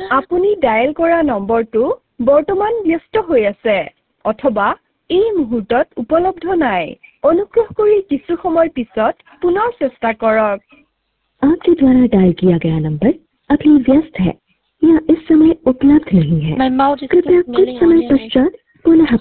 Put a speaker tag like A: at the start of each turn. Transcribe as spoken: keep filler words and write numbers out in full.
A: আপুনি ডায়েল কৰা নম্বৰটো বৰ্তমান ব্যস্ত হৈ আছে অথবা এই মুহূৰ্তত উপলব্ধ নাই অনুগ্ৰহ কৰি কিছু সময় পিছত পুনৰ চেষ্টা কৰক
B: आपके द्वारा डायल किया गया नंबर अभी व्यस्त है या इस समय उपलब्ध नहीं है
C: My mouth is
B: कृपया
C: just
B: कुछ
C: milling
B: समय
C: on your
B: पश्चात पुनः